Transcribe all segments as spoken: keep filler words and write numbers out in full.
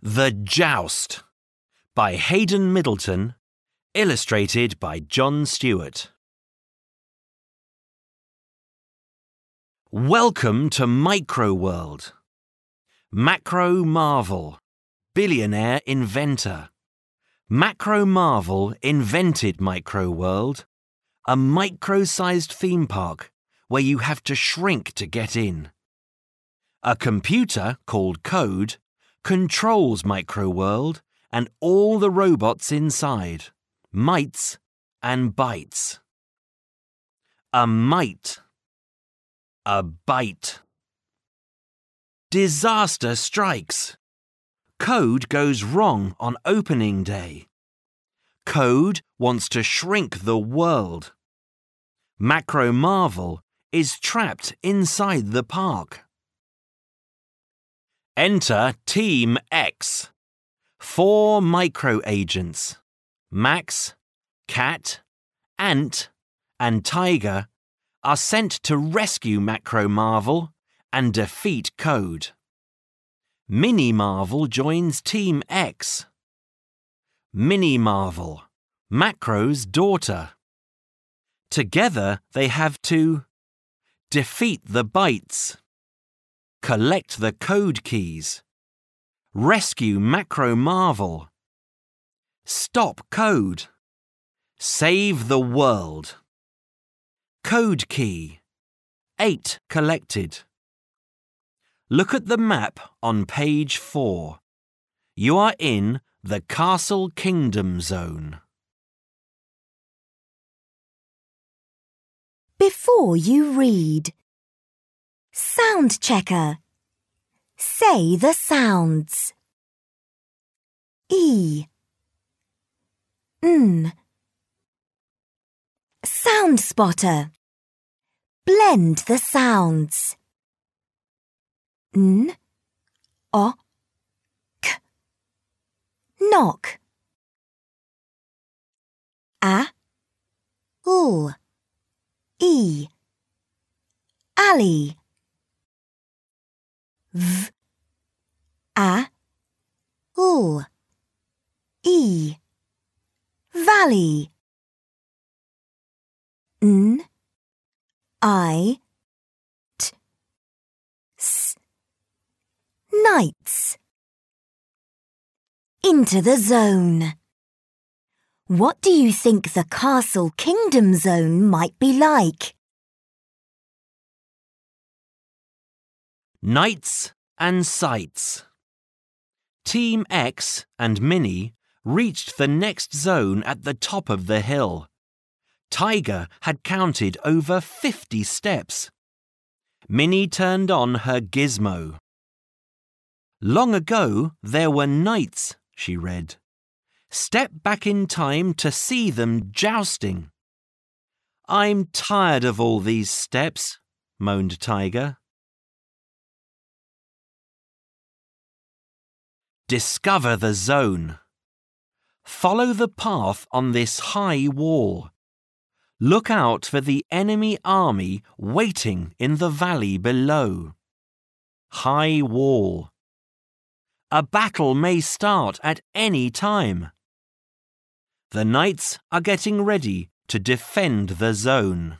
The Joust by Hayden Middleton, illustrated by John Stewart. Welcome to Microworld. Macro Marvel, billionaire inventor. Macro Marvel invented Microworld, a micro-sized theme park where you have to shrink to get in. A computer called Code controls Microworld and all the robots inside, mites and bytes. A mite. A bite. Disaster strikes. Code goes wrong on opening day. Code wants to shrink the world. Macro Marvel is trapped inside the park. Enter Team X. Four micro-agents, Max, Cat, Ant, and Tiger, are sent to rescue Macro Marvel and defeat Code. Mini Marvel joins Team X. Mini Marvel, Macro's daughter. Together they have to defeat the bytes, collect the code keys, rescue Macro Marvel, stop Code, save the world. Code key, eight collected. Look at the map on page four. You are in the Castle Kingdom Zone. Before you read, Sound checker. Say the sounds. E. N. Sound spotter. Blend the sounds. N. O. K. Knock. A. L. E. Alley. V. A. L. E. Valley. N. I. T. S. Nights. Into the zone. What do you think the Castle Kingdom Zone might be like? Nights and sights. Team X and Minnie reached the next zone at the top of the hill. Tiger had counted over fifty steps. Minnie turned on her gizmo. Long ago there were knights, she read. Step back in time to see them jousting. I'm tired of all these steps, moaned Tiger. Discover the zone. Follow the path on this high wall. Look out for the enemy army waiting in the valley below. High wall. A battle may start at any time. The knights are getting ready to defend the zone.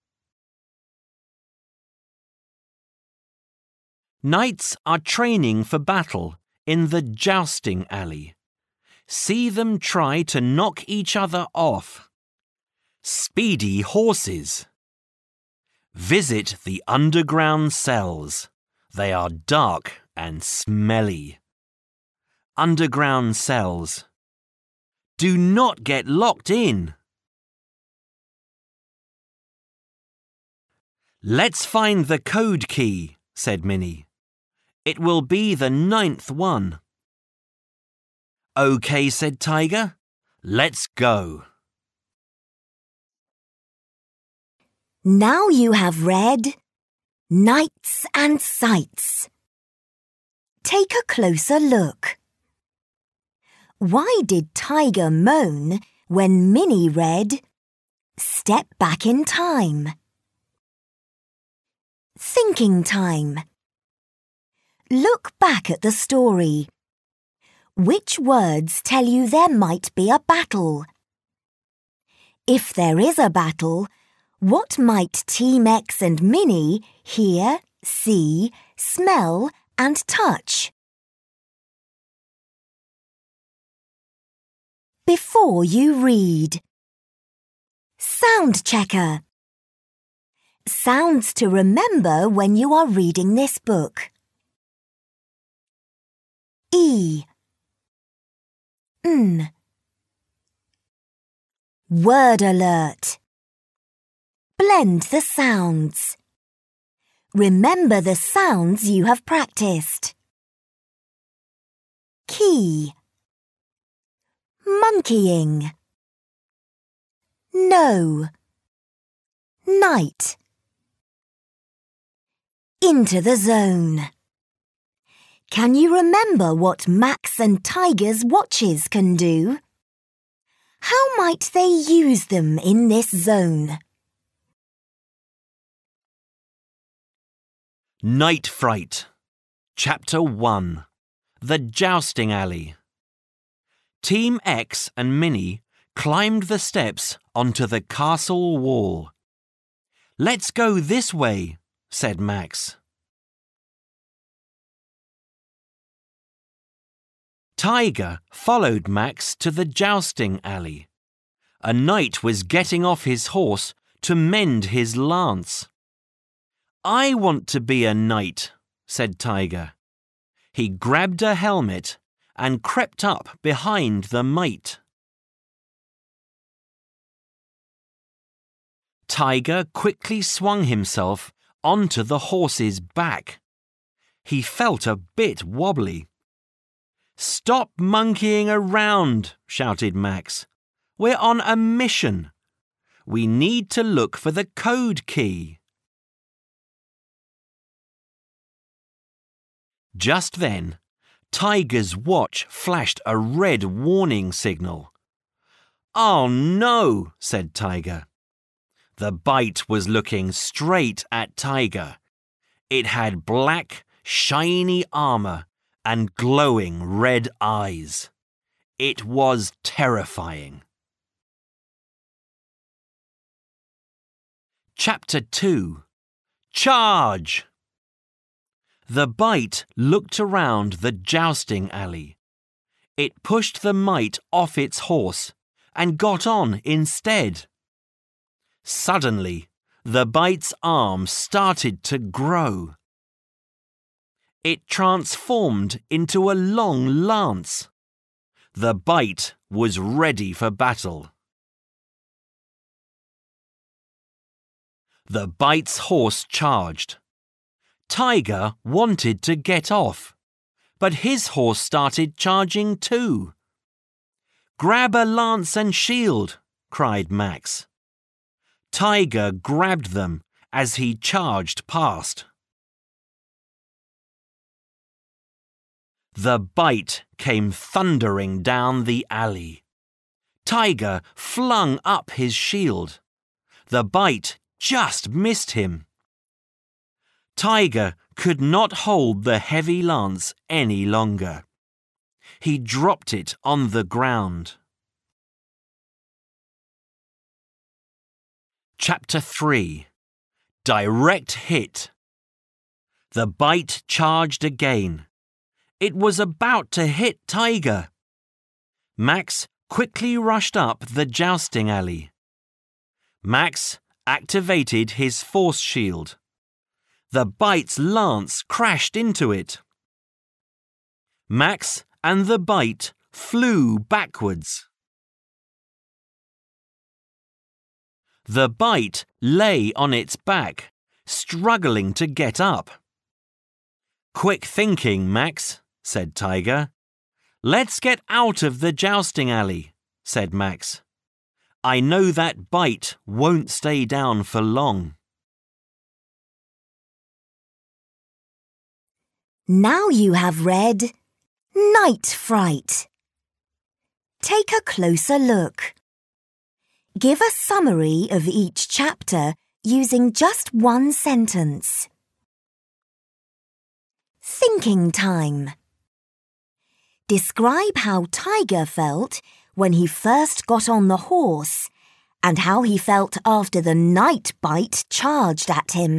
Knights are training for battle in the jousting alley. See them try to knock each other off. Speedy horses. Visit the underground cells. They are dark and smelly. Underground cells. Do not get locked in. Let's find the code key, said Minnie. It will be the ninth one. OK, said Tiger. Let's go. Now you have read Nights and Sights. Take a closer look. Why did Tiger moan when Minnie read Step back in time? Thinking time. Look back at the story. Which words tell you there might be a battle? If there is a battle, what might Team X and Minnie hear, see, smell and touch? Before you read. Sound checker. Sounds to remember when you are reading this book. E. N. Word alert. Blend the sounds. Remember the sounds you have practiced. Key. Monkeying. No. Night. Into the zone. Can you remember what Max and Tiger's watches can do? How might they use them in this zone? Night Fright. Chapter one. The Jousting Alley. Team X and Minnie climbed the steps onto the castle wall. "Let's go this way," said Max. Tiger followed Max to the jousting alley. A knight was getting off his horse to mend his lance. "I want to be a knight," said Tiger. He grabbed a helmet and crept up behind the mate. Tiger quickly swung himself onto the horse's back. He felt a bit wobbly. "Stop monkeying around," shouted Max. "We're on a mission. We need to look for the code key." Just then, Tiger's watch flashed a red warning signal. "Oh no," said Tiger. The bite was looking straight at Tiger. It had black, shiny armor and glowing red eyes. It was terrifying. Chapter two. Charge! The bite looked around the jousting alley. It pushed the mite off its horse and got on instead. Suddenly, the bite's arm started to grow. It transformed into a long lance. The bite was ready for battle. The bite's horse charged. Tiger wanted to get off, but his horse started charging too. "Grab a lance and shield," cried Max. Tiger grabbed them as he charged past. The bite came thundering down the alley. Tiger flung up his shield. The bite just missed him. Tiger could not hold the heavy lance any longer. He dropped it on the ground. Chapter three. Direct Hit. The bite charged again. It was about to hit Tiger. Max quickly rushed up the jousting alley. Max activated his force shield. The bite's lance crashed into it. Max and the bite flew backwards. The bite lay on its back, struggling to get up. "Quick thinking, Max," said Tiger. "Let's get out of the jousting alley," said Max. "I know that bite won't stay down for long." Now you have read Night Fright. Take a closer look. Give a summary of each chapter using just one sentence. Thinking time. Describe how Tiger felt when he first got on the horse and how he felt after the night bite charged at him.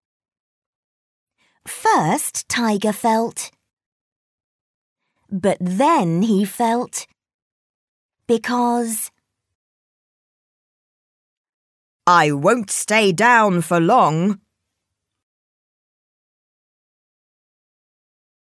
First, Tiger felt, but then he felt, because I won't stay down for long,